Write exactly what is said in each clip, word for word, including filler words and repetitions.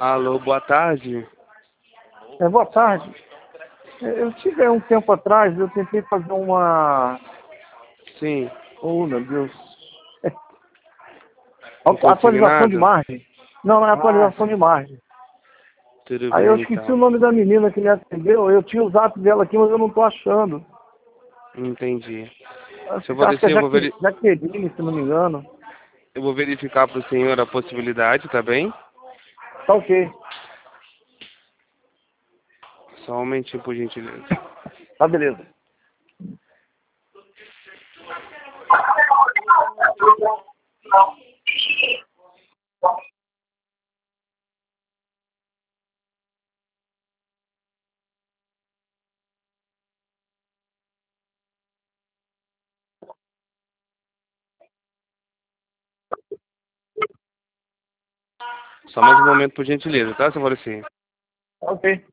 Alô, boa tarde. É, boa tarde. É, Eu tive aí um tempo atrás, eu tentei fazer uma... Sim. Oh, meu Deus. Um Atualização de consignado? margem. Não, não é Ah, atualização de margem. tudo Aí eu bem esqueci então. o nome da menina que me atendeu. Eu tinha o zap dela aqui, mas eu não estou achando. Entendi. Acho Se eu que vou acho que é descer, eu vou, Jaque- veri... Jaqueline, se não me engano. eu vou verificar para o senhor a possibilidade, tá bem? Tá ok. Só um momentinho, por gentileza. Tá beleza. Só mais um momento, por gentileza, tá, seu Valdeci? Tá ok.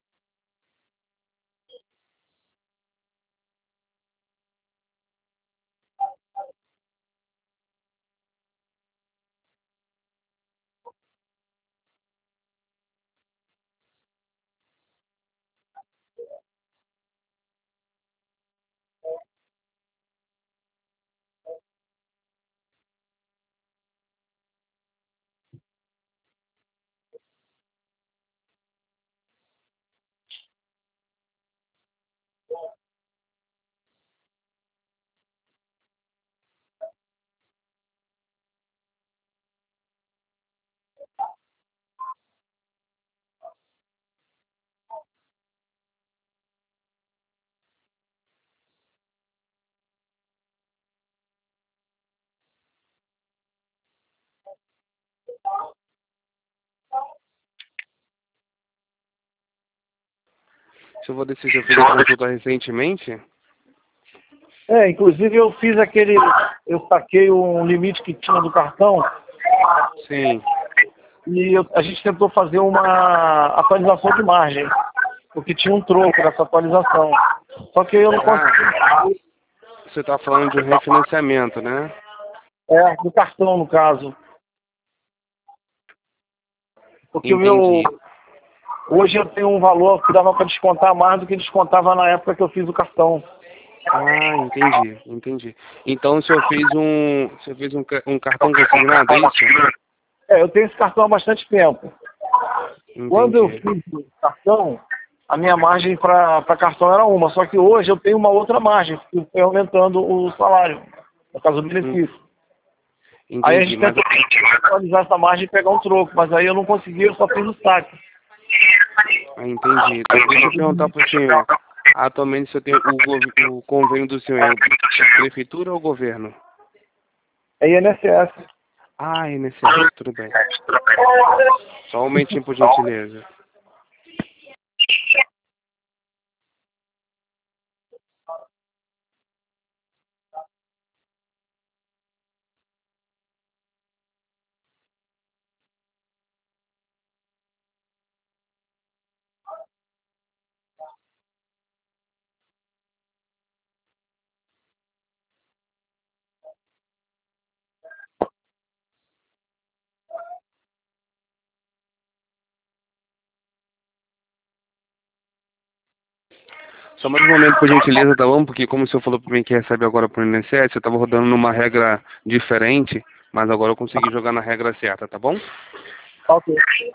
Seu Valdeci, já fez a consulta recentemente? É, inclusive eu fiz aquele... Eu saquei um limite que tinha do cartão Sim. e eu- a gente tentou fazer uma atualização de margem, porque tinha um troco nessa atualização. Só que eu não consegui. Ah, você está falando de um refinanciamento, né? É, do cartão, no caso. Porque o meu... Entendi. Hoje eu tenho um valor que dava para descontar mais do que descontava na época que eu fiz o cartão. Ah, entendi, entendi. Então o senhor fez um, o senhor fez um, ca- um cartão consignado, é isso? É, eu tenho esse cartão há bastante tempo. Quando eu Entendi. fiz o cartão, a minha margem para cartão era uma, só que hoje eu tenho uma outra margem, que foi aumentando o salário, no caso do Hum, benefício. Aí a Entendi, gente mas tentou atualizar essa margem e pegar um troco, mas aí eu não consegui, eu só fiz o saque. ah, entendi. Então, deixa eu perguntar para o senhor. Atualmente o senhor tem o, gov- o convênio do senhor é o prefeitura ou governo? É I N S S. Ah, I N S S, tudo bem. Só um momentinho, por gentileza. Só mais um momento, por gentileza, tá bom? Porque como o senhor falou para mim que recebe agora pro I N S S, eu estava rodando numa regra diferente, mas agora eu consegui jogar na regra certa, tá bom? Ok.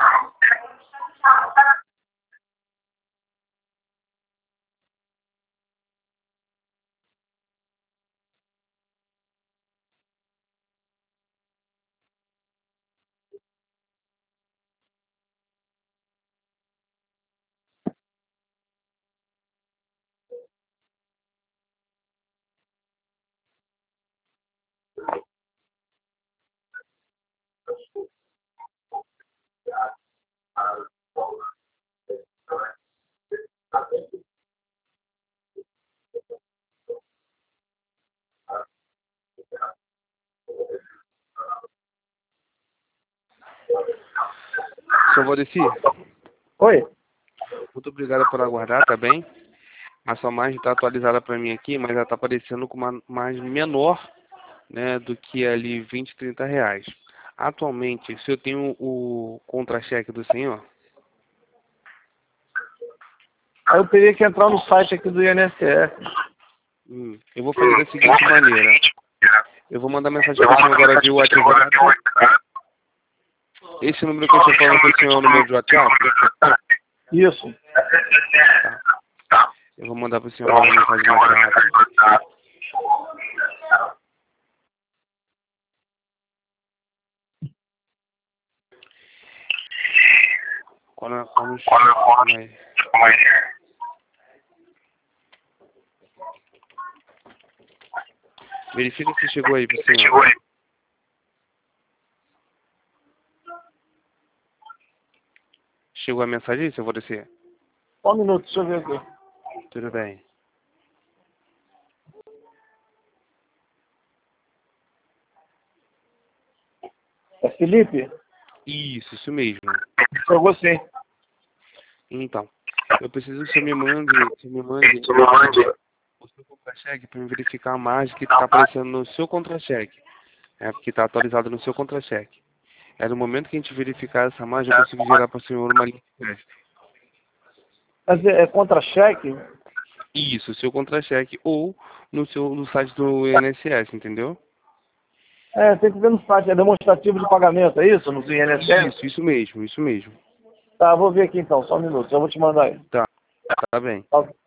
Senhor Valdeci, Oi? muito obrigado por aguardar, tá bem? A sua margem está atualizada para mim aqui, mas ela está aparecendo com uma margem menor, né, do que ali vinte, trinta reais. Atualmente, se eu tenho o contra-cheque do senhor? Aí eu teria que entrar no site aqui do I N S S. Hum, eu vou fazer da seguinte maneira. Eu vou mandar mensagem para o senhor agora via WhatsApp. Esse número que eu estou falando para o senhor é o número de WhatsApp? Isso. Tá. Eu vou mandar para o senhor agora a mensagem no WhatsApp. Quando, quando, quando, verifica se chegou aí pro senhor. Chegou a mensagem, seu Valdeci? Só um minuto, deixa eu ver aqui. Tudo bem. É Felipe? Isso, isso mesmo. Chegou sim. Então, eu preciso que você me mande, você me mande o seu contra-cheque para verificar a margem que está aparecendo no seu contra-cheque. É, porque está atualizado no seu contra-cheque. É no momento que a gente verificar essa margem, eu consigo gerar para o senhor uma linha de crédito. Mas é, é contra-cheque? Isso, seu contra-cheque ou no, seu, no site do I N S S, entendeu? É, tem que ver no site, é demonstrativo de pagamento, é isso? No I N S S? Isso, isso mesmo, isso mesmo. Tá, vou ver aqui então, só um minuto, eu vou te mandar aí. Tá, tá bem. Tá.